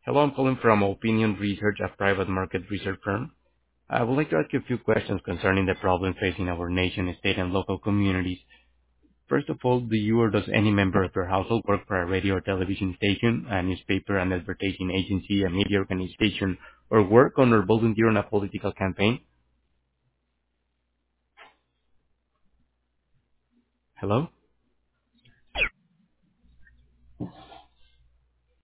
Hello, I'm calling from Opinion Research, a private market research firm. I would like to ask you a few questions concerning the problem facing our nation, state, and local communities. First of all, do you or does any member of your household work for a radio or television station, a newspaper, an advertising agency, a media organization, or work on or volunteer on a political campaign? Hello?